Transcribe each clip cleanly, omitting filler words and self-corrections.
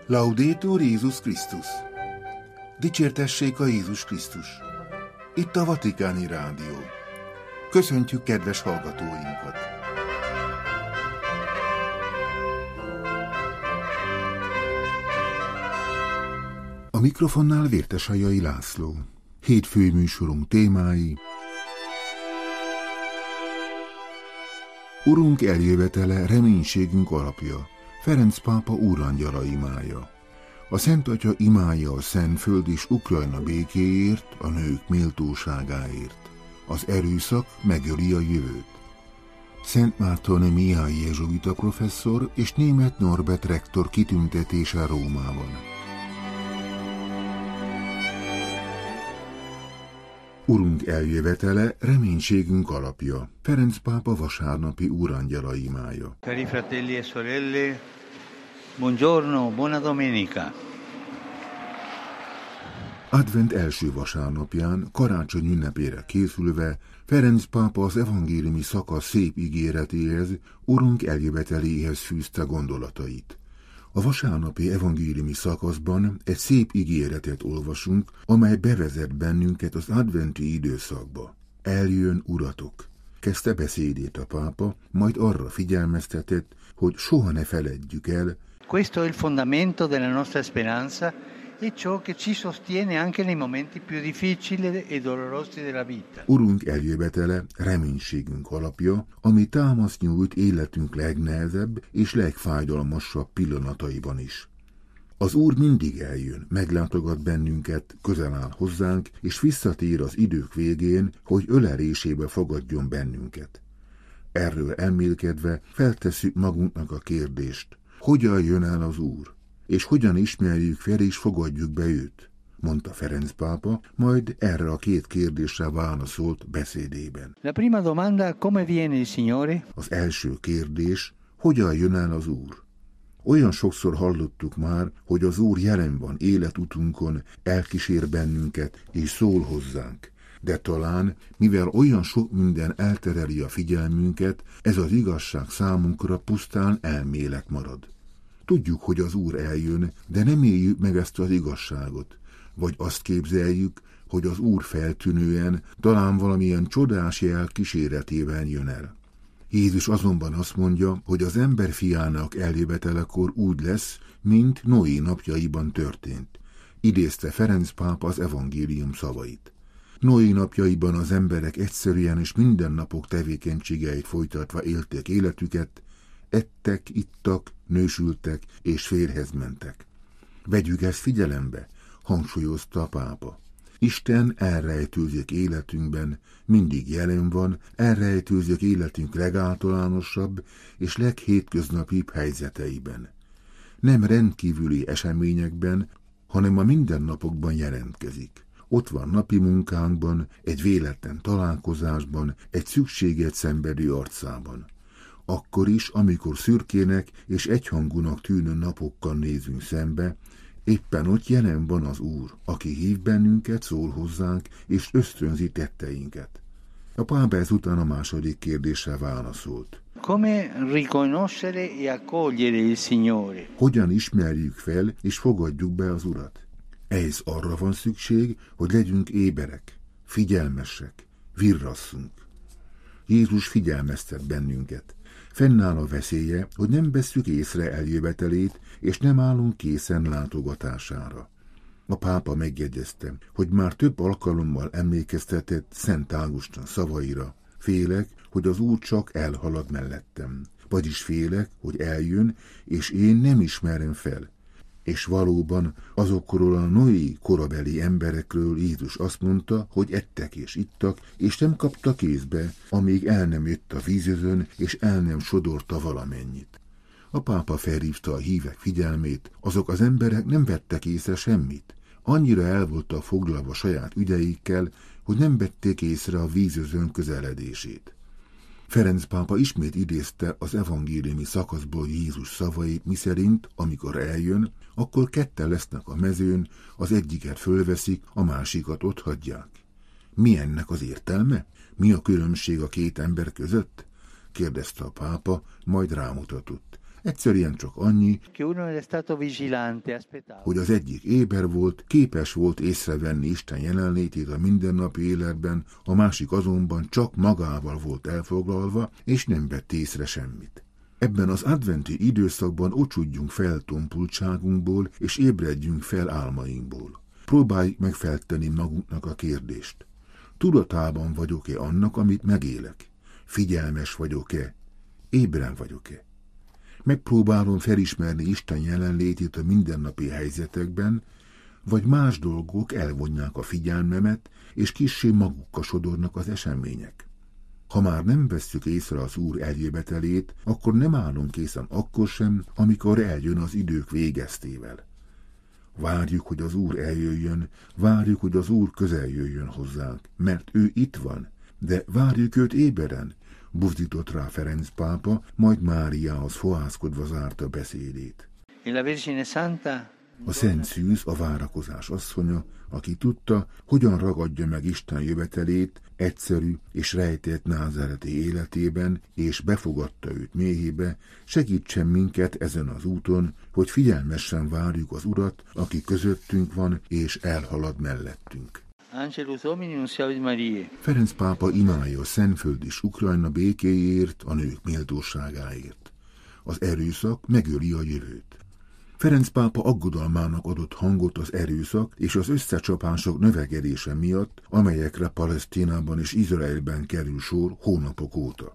Laudetur Jézus Krisztus! Dicsértessék a Jézus Krisztus! Itt a Vatikáni Rádió. Köszöntjük kedves hallgatóinkat! A mikrofonnál Vértesajai László. Hétfői műsorunk témái: Urunk eljövetele reménységünk alapja, Ferenc pápa úrangyala imája. A Szent Atya imája a Szentföld és Ukrajna békéért, a nők méltóságáért. Az erőszak megöli a jövőt. Szent Márton Mihály jezsuita professzor és Németh Norbert rektor kitüntetése Rómában. Urunk eljövetele reménységünk alapja, Ferenc pápa vasárnapi úrangyala imája. Cari fratelli e sorelle, buongiorno, buona domenica. Advent első vasárnapján, karácsony ünnepére készülve, Ferenc pápa az evangéliumi szakasz szép ígéretéhez, Urunk eljöveteléhez fűzte gondolatait. A vasárnapi evangéliumi szakaszban egy szép ígéretet olvasunk, amely bevezet bennünket az adventi időszakba. Eljön Uratok! Kezdte beszédét a pápa, majd arra figyelmeztetett, hogy soha ne feledjük el. Questo è il fondamento della nostra speranza e ciò che ci sostiene anche nei momenti più difficili e dolorosi della vita. Urunk eljövetele reménységünk alapja, ami támaszt nyújt életünk legnehezebb és legfájdalmasabb pillanataiban is. Az Úr mindig eljön, meglátogat bennünket, közel áll hozzánk, és visszatér az idők végén, hogy ölelésébe fogadjon bennünket. Erről elmélkedve feltesszük magunknak a kérdést: hogyan jön el az Úr? És hogyan ismerjük fel és fogadjuk be őt? Mondta Ferenc pápa, majd erre a két kérdésre válaszolt beszédében. La prima domanda, come viene il Signore? Az első kérdés: hogyan jön el az Úr? Olyan sokszor hallottuk már, hogy az Úr jelen van életutunkon, elkísér bennünket és szól hozzánk. De talán, mivel olyan sok minden eltereli a figyelmünket, ez az igazság számunkra pusztán elmélet marad. Tudjuk, hogy az Úr eljön, de nem éljük meg ezt az igazságot. Vagy azt képzeljük, hogy az Úr feltűnően, talán valamilyen csodás jel kíséretében jön el. Jézus azonban azt mondja, hogy az ember fiának eljövetelekor úgy lesz, mint Noé napjaiban történt. Idézte Ferenc pápa az evangélium szavait. Noé napjaiban az emberek egyszerűen és mindennapok tevékenységeit folytatva élték életüket, ettek, ittak, nősültek és férjhez mentek. Vegyük ezt figyelembe, hangsúlyozta a pápa. Isten elrejtőzik életünkben, mindig jelen van, elrejtőzik életünk legáltalánosabb és leghétköznapibb helyzeteiben. Nem rendkívüli eseményekben, hanem a mindennapokban jelentkezik. Ott van napi munkánkban, egy véletlen találkozásban, egy szükséget szenvedő arcában. Akkor is, amikor szürkének és egyhangúnak tűnő napokkal nézünk szembe, éppen ott jelen van az Úr, aki hív bennünket, szól hozzánk és ösztönzi tetteinket. A pápa ezután a második kérdésre válaszolt. Come riconoscere e accogliere il Signore? Hogyan ismerjük fel és fogadjuk be az Urat? Ehhez arra van szükség, hogy legyünk éberek, figyelmesek, virrasszunk. Jézus figyelmeztet bennünket. Fennáll a veszélye, hogy nem vesszük észre eljövetelét, és nem állunk készen látogatására. A pápa megjegyezte, hogy már több alkalommal emlékeztetett Szent Ágoston szavaira. Félek, hogy az Úr csak elhalad mellettem. Vagyis félek, hogy eljön, és én nem ismerem fel. És valóban azokról a Noé korabeli emberekről Jézus azt mondta, hogy ettek és ittak, és nem kaptak kézbe, amíg el nem jött a vízözön, és el nem sodorta valamennyit. A pápa felhívta a hívek figyelmét, azok az emberek nem vettek észre semmit. Annyira el voltak foglalva saját ügyeikkel, hogy nem vették észre a vízözön közeledését. Ferenc pápa ismét idézte az evangéliumi szakaszból Jézus szavait, miszerint, amikor eljön, akkor ketten lesznek a mezőn, az egyiket fölveszik, a másikat otthagyják. Mi ennek az értelme? Mi a különbség a két ember között? Kérdezte a pápa, majd rámutatott. Egyszerűen csak annyi, hogy az egyik éber volt, képes volt észrevenni Isten jelenlétét a mindennapi életben, a másik azonban csak magával volt elfoglalva, és nem vett észre semmit. Ebben az adventi időszakban ocsudjunk fel tompultságunkból, és ébredjünk fel álmainkból. Próbáljuk meg feltenni magunknak a kérdést. Tudatában vagyok-e annak, amit megélek? Figyelmes vagyok-e? Ébren vagyok-e? Megpróbálom felismerni Isten jelenlétét a mindennapi helyzetekben, vagy más dolgok elvonják a figyelmemet, és kissé magukka sodornak az események. Ha már nem vesszük észre az Úr eljövetelét, akkor nem állunk készen akkor sem, amikor eljön az idők végeztével. Várjuk, hogy az Úr eljöjjön, várjuk, hogy az Úr közel jöjjön hozzánk, mert ő itt van, de várjuk őt éberen, buzdított rá Ferenc pápa, majd Máriához fohászkodva zárta beszédét. A Szent Szűz, a várakozás asszonya, aki tudta, hogyan ragadja meg Isten jövetelét egyszerű és rejtett názáreti életében, és befogadta őt méhébe, segítsen minket ezen az úton, hogy figyelmesen várjuk az Urat, aki közöttünk van és elhalad mellettünk. Angelus Domini nunciavit Mariae. Ferenc pápa imádja a Szentföld és Ukrajna békéjéért, a nők méltóságáért. Az erőszak megöli a jövőt. Ferenc pápa aggodalmának adott hangot az erőszak és az összecsapások növekedése miatt, amelyekre Palesztinában és Izraelben kerül sor hónapok óta.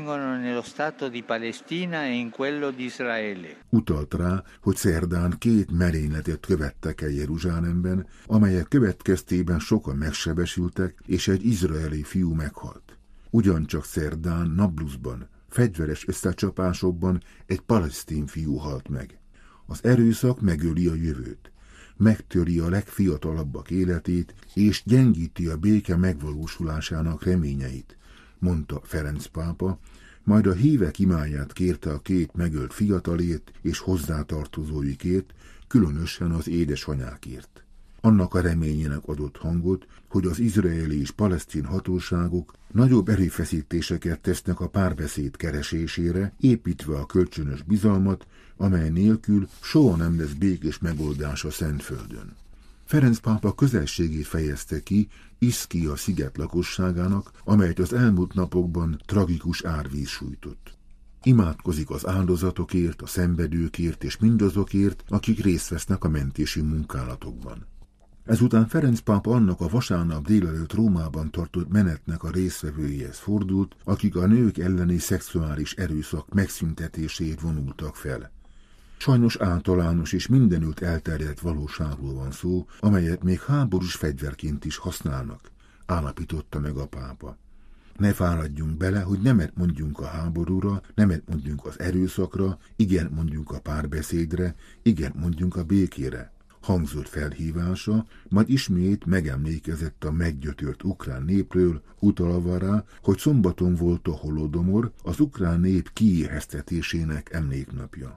Utalt rá, hogy szerdán 2 merényletet követtek el Jeruzsálemben, amelyek következtében sokan megsebesültek, és egy izraeli fiú meghalt. Ugyancsak szerdán Nablusban, fegyveres összecsapásokban egy palesztin fiú halt meg. Az erőszak megöli a jövőt, megtöri a legfiatalabbak életét, és gyengíti a béke megvalósulásának reményeit, mondta Ferenc pápa, majd a hívek imáját kérte a 2 megölt fiatalért és hozzátartozóikért, különösen az édesanyákért. Annak a reményének adott hangot, hogy az izraeli és palesztin hatóságok nagyobb erőfeszítéseket tesznek a párbeszéd keresésére, építve a kölcsönös bizalmat, amely nélkül soha nem lesz békés megoldás a Szentföldön. Ferenc pápa közelségét fejezte ki Iszkia sziget lakosságának, amelyet az elmúlt napokban tragikus árvíz sújtott. Imádkozik az áldozatokért, a szenvedőkért és mindazokért, akik részt vesznek a mentési munkálatokban. Ezután Ferenc pápa annak a vasárnap délelőtt Rómában tartott menetnek a résztvevőihez fordult, akik a nők elleni szexuális erőszak megszüntetéséért vonultak fel. Sajnos általános és mindenütt elterjedt valóságról van szó, amelyet még háborús fegyverként is használnak, állapította meg a pápa. Ne fáradjunk bele, hogy nemet mondjunk a háborúra, nemet mondjunk az erőszakra, igen mondjunk a párbeszédre, igen mondjunk a békére. Hangzott felhívása, majd ismét megemlékezett a meggyötört ukrán népről, utalva rá, hogy szombaton volt a Holodomor, az ukrán nép kiéheztetésének emléknapja.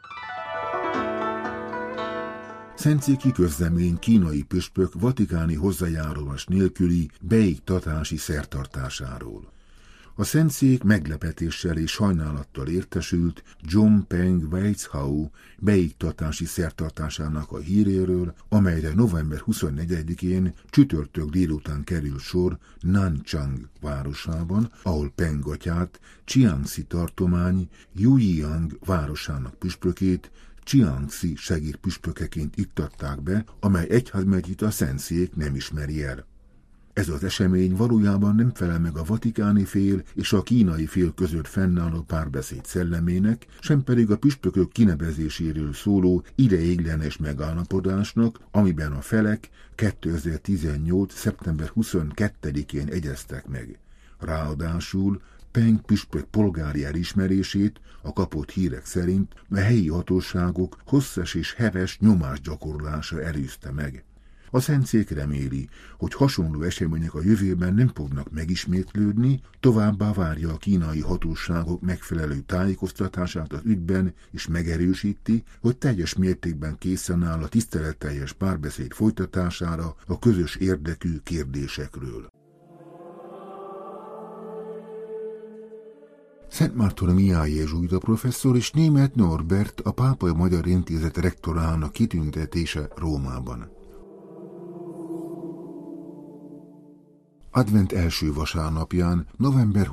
Szentszéki közlemény kínai püspök vatikáni hozzájárulás nélküli beiktatási szertartásáról. A Szentszék meglepetéssel és sajnálattal értesült John Peng Weizhou beiktatási szertartásának a híréről, amelyre november 24-én csütörtök délután kerül sor Nanchang városában, ahol Peng atyát, Jiangxi tartomány Yujiang városának püspökét Jiangxi segédpüspökeként iktatták be, amely egyházmegyét a Szentszék nem ismeri el. Ez az esemény valójában nem felel meg a vatikáni fél és a kínai fél között fennálló párbeszéd szellemének, sem pedig a püspökök kinevezéséről szóló ideiglenes megállapodásnak, amiben a felek 2018. szeptember 22-én egyeztek meg. Ráadásul Peng püspök polgári elismerését a kapott hírek szerint a helyi hatóságok hosszas és heves nyomásgyakorlása előzte meg. A Szentszék reméli, hogy hasonló események a jövőben nem fognak megismétlődni, továbbá várja a kínai hatóságok megfelelő tájékoztatását az ügyben, és megerősíti, hogy teljes mértékben készen áll a tiszteletteljes párbeszéd folytatására a közös érdekű kérdésekről. Szentmárton Mihály jezsuita professzor és Németh Norbert, a Pápai Magyar Intézet rektorának kitüntetése Rómában. Advent első vasárnapján, november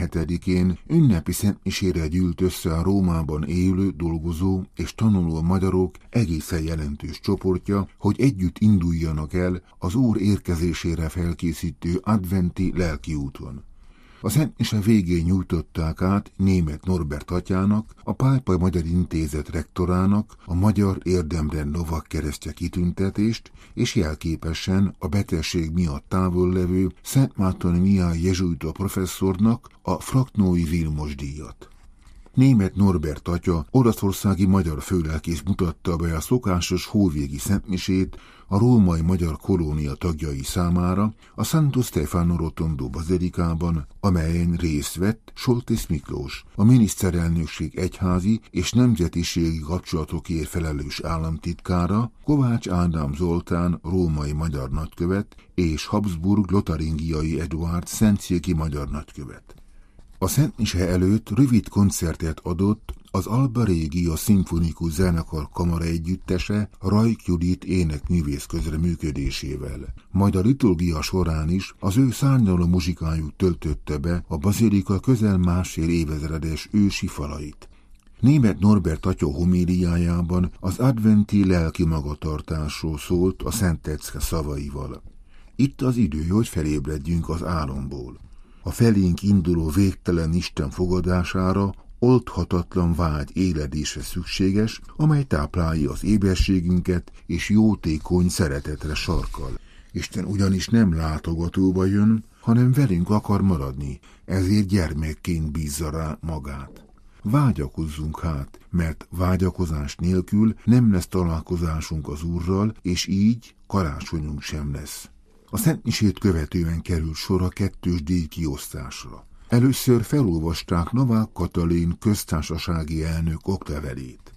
27-én ünnepi szentmisére gyűlt össze a Rómában élő, dolgozó és tanuló magyarok egészen jelentős csoportja, hogy együtt induljanak el az Úr érkezésére felkészítő adventi lelkiúton. A szentmise végén nyújtották át Németh Norbert atyának, a Pápai Magyar Intézet rektorának a Magyar Érdemrend lovagkeresztje kitüntetést, és jelképesen a betegség miatt távol levő Szentmárton Mihály jezsuita professzornak a Fraknói Vilmos díjat. Németh Norbert atya, olaszországi magyar főlelkész mutatta be a szokásos hóvégi szentmisét a római magyar kolónia tagjai számára a Santo Stefano Rotondo bazilikában, amelyen részt vett Soltész Miklós, a miniszterelnökség egyházi és nemzetiségi kapcsolatokért felelős államtitkára, Kovács Ádám Zoltán római magyar nagykövet és Habsburg-Lotaringiai Eduárd szentszéki magyar nagykövet. A szentmise előtt rövid koncertet adott az Alba Regia szimfonikus zenekar kamara együttese Rajk Judit énekművész közreműködésével. Majd a liturgia során is az ő szárnyaló muzsikájuk töltötte be a bazilika közel másfél évezredes ősi falait. Németh Norbert atya homéliájában az adventi lelki magatartásról szólt a Szentecke szavaival. Itt az idő, hogy felébredjünk az álomból. A felénk induló végtelen Isten fogadására oldhatatlan vágy éledésre szükséges, amely táplálja az éberségünket és jótékony szeretetre sarkal. Isten ugyanis nem látogatóba jön, hanem velünk akar maradni, ezért gyermekként bízza rá magát. Vágyakozzunk hát, mert vágyakozás nélkül nem lesz találkozásunk az Úrral, és így karácsonyunk sem lesz. A szentmisét követően került sor a kettős díj kiosztásra. Először felolvasták Novák Katalin köztársasági elnök oklevelét.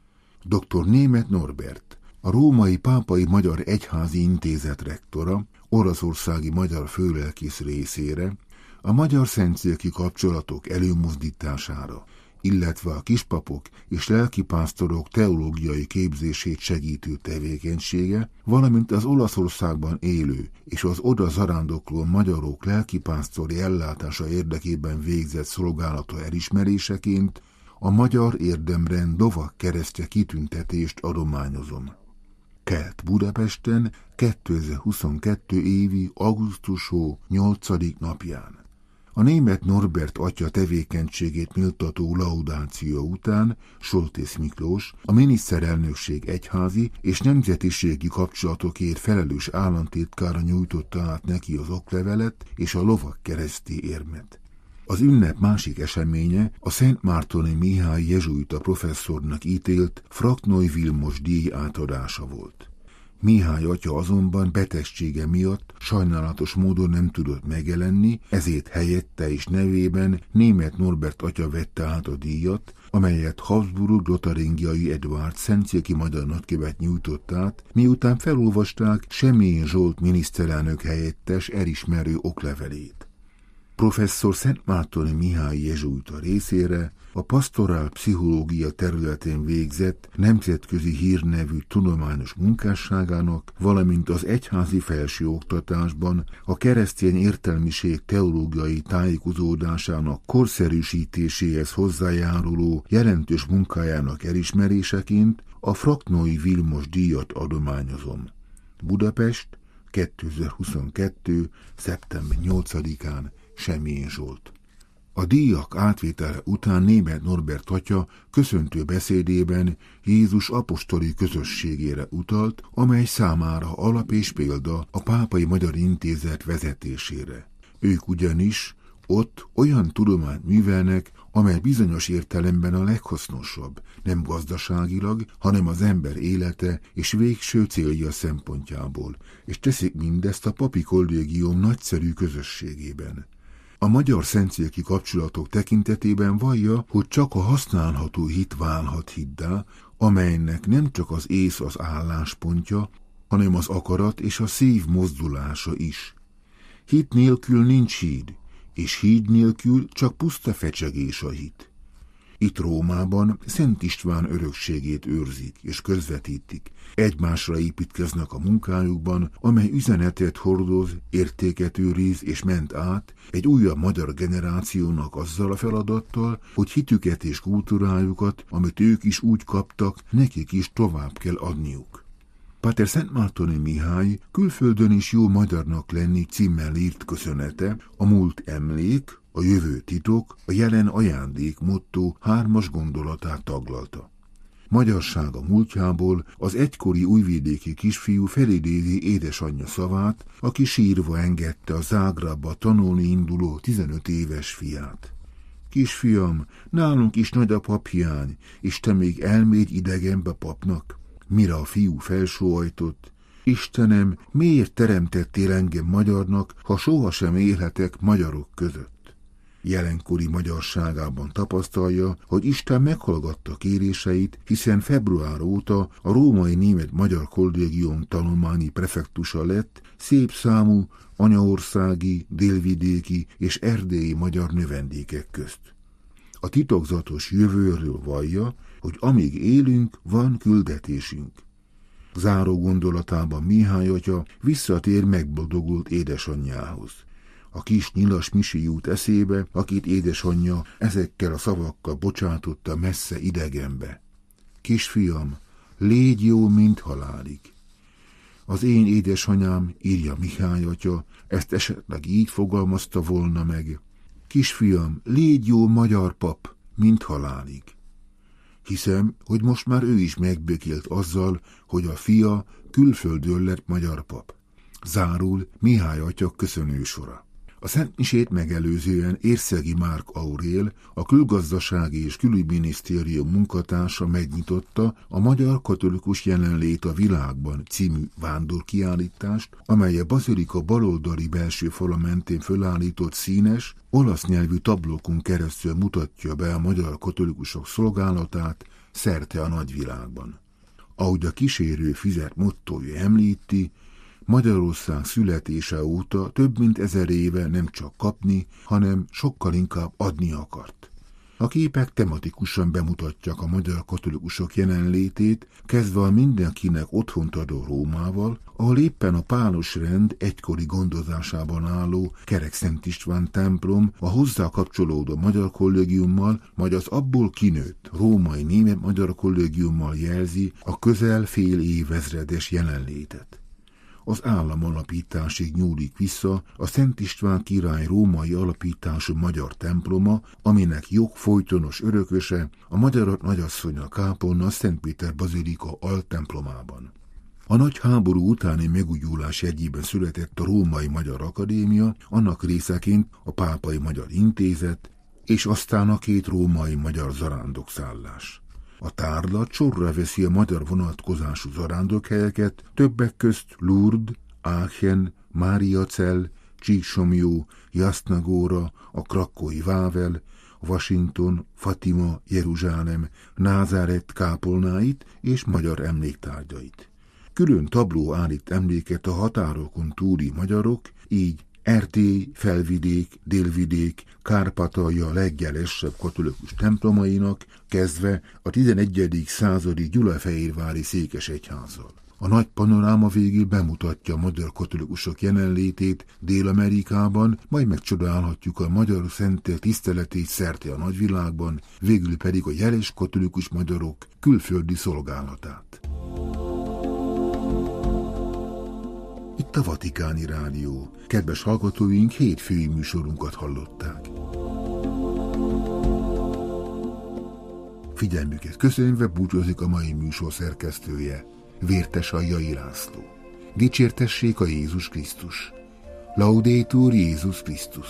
Dr. Németh Norbert, a Római Pápai Magyar Egyházi Intézet rektora, olaszországi magyar főlelkész részére, a magyar szentszéki kapcsolatok előmozdítására, illetve a kispapok és lelkipásztorok teológiai képzését segítő tevékenysége, valamint az Olaszországban élő és az oda zarándokló magyarok lelkipásztori ellátása érdekében végzett szolgálata elismeréseként a Magyar Érdemrend lovagkeresztje kitüntetést adományozom. Kelt Budapesten 2022. évi augusztus 8. napján. A Németh Norbert atya tevékenységét méltató laudáció után Soltész Miklós, a miniszterelnökség egyházi és nemzetiségi kapcsolatokért felelős államtitkára nyújtotta át neki az oklevelet és a lovagkereszti érmet. Az ünnep másik eseménye a Szentmártoni Mihály jezsuita professzornak ítélt Fraknói Vilmos díj átadása volt. Mihály atya azonban betegsége miatt sajnálatos módon nem tudott megjelenni, ezért helyette és nevében Németh Norbert atya vette át a díjat, amelyet Habsburg-Lotaringiai Eduárd szentszéki magyar nagykövet nyújtott át, miután felolvasták Semjén Zsolt miniszterelnök helyettes elismerő oklevelét. Professzor Szentmártoni Mihály jezsuita részére a pastorál pszichológia területén végzett nemzetközi hírnevű tudományos munkásságának, valamint az egyházi felsőoktatásban a keresztény értelmiség teológiai tájékozódásának korszerűsítéséhez hozzájáruló jelentős munkájának elismeréseként a Fraknói Vilmos díjat adományozom. Budapest, 2022. szeptember 8-án, Semjén Zsolt. A díjak átvétele után Németh Norbert atya köszöntő beszédében Jézus apostoli közösségére utalt, amely számára alap és példa a Pápai Magyar Intézet vezetésére. Ők ugyanis ott olyan tudományt művelnek, amely bizonyos értelemben a leghasznosabb, nem gazdaságilag, hanem az ember élete és végső célja szempontjából, és teszik mindezt a papi kollégium nagyszerű közösségében. A magyar szentszéki kapcsolatok tekintetében vallja, hogy csak a használható hit válhat hittá, amelynek nem csak az ész az álláspontja, hanem az akarat és a szív mozdulása is. Hit nélkül nincs híd, és híd nélkül csak puszta fecsegés a hit. Itt Rómában Szent István örökségét őrzik és közvetítik, egymásra építkeznek a munkájukban, amely üzenetet hordoz, értéket őriz és ment át egy újabb magyar generációnak azzal a feladattal, hogy hitüket és kultúrájukat, amit ők is úgy kaptak, nekik is tovább kell adniuk. Páter Szentmártoni Mihály külföldön is jó magyarnak lenni címmel írt köszönete, a múlt emlék, a jövő titok, a jelen ajándék motto 3 gondolatát taglalta. Magyarság a múltjából az egykori újvidéki kisfiú felidézi édesanyja szavát, aki sírva engedte a Zágrábba tanulni induló 15 éves fiát. Kisfiam, nálunk is nagy a paphiány, és te még elmégy idegenbe papnak? Mire a fiú felsóhajtott: Istenem, miért teremtettél engem magyarnak, ha sohasem élhetek magyarok között? Jelenkori magyarságában tapasztalja, hogy Isten meghallgatta kéréseit, hiszen február óta a Római Német-Magyar Kollégium tanulmányi prefektusa lett szép számú anyaországi, délvidéki és erdélyi magyar növendékek közt. A titokzatos jövőről vallja, hogy amíg élünk, van küldetésünk. Záró gondolatában Mihály atya visszatér megboldogult édesanyjához. A kis nyilas Misi jut eszébe, akit édesanyja ezekkel a szavakkal bocsátotta messze idegenbe. Kisfiam, légy jó, mint halálig. Az én édesanyám, írja Mihály atya, ezt esetleg így fogalmazta volna meg: Kisfiam, légy jó magyar pap, mint halálig. Hiszem, hogy most már ő is megbékélt azzal, hogy a fia külföldön lett magyar pap. Zárul Mihály atya köszönősora. A szentmisét megelőzően Érszegi Márk Aurél, a Külgazdasági és Külügyminisztérium munkatársa megnyitotta a Magyar Katolikus Jelenlét a világban című vándorkiállítást, amely a bazilika baloldali belső fala mentén fölállított színes, olasz nyelvű tablókon keresztül mutatja be a magyar katolikusok szolgálatát szerte a nagyvilágban. Ahogy a kísérő fizet mottója említi, Magyarország születése óta több mint 1000 éve nem csak kapni, hanem sokkal inkább adni akart. A képek tematikusan bemutatják a magyar katolikusok jelenlétét, kezdve a mindenkinek otthont adó Rómával, ahol éppen a pálos rend egykori gondozásában álló Kerek-Szent István templom a hozzá kapcsolódó magyar kollégiummal, majd az abból kinőtt Római Német-Magyar Kollégiummal jelzi a közel fél évezredes jelenlétet. Az állam alapításig nyúlik vissza a Szent István király római alapítású magyar temploma, aminek jogfolytonos örököse a Magyar Nagyasszonya kápolna Szent Péter bazilika altemplomában. A nagy háború utáni megújulás jegyében született a Római Magyar Akadémia, annak részeként a Pápai Magyar Intézet, és aztán a 2 római magyar zarándokszállás. A tárlat sorra veszi a magyar vonatkozású zarándokhelyeket, többek közt Lourdes, Aachen, Máriacell, Csíksomlyó, Jasna Góra, a krakói Vável, Washington, Fatima, Jeruzsálem, Názáret kápolnáit és magyar emléktárgyait. Külön tabló állít emléket a határokon túli magyarok, így Erdély, Felvidék, Délvidék, Kárpátalja legjelesebb katolikus templomainak, kezdve a 11. századi gyulafehérvári székesegyházzal. A nagy panoráma végül bemutatja a magyar katolikusok jelenlétét Dél-Amerikában, majd megcsodálhatjuk a magyar szentek tiszteletét szerte a nagyvilágban, végül pedig a jeles katolikus magyarok külföldi szolgálatát. Itt a Vatikáni Rádió. Kedves hallgatóink, hétfői műsorunkat hallották. Figyelmüket köszönve búcsúzik a mai műsor szerkesztője, Vértes Aljai László. Dicsértessék a Jézus Krisztus. Laudetur Jézus Krisztus.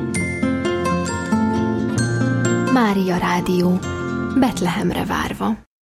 Mária Rádió, Betlehemre várva.